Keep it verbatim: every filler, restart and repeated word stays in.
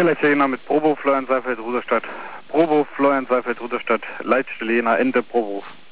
Galaxy Jena mit Probo, Florian Seifeld, Ruderstadt. Probo, Florian Seifeld, Ruderstadt, Leitstelle Jena, Ende, Probo.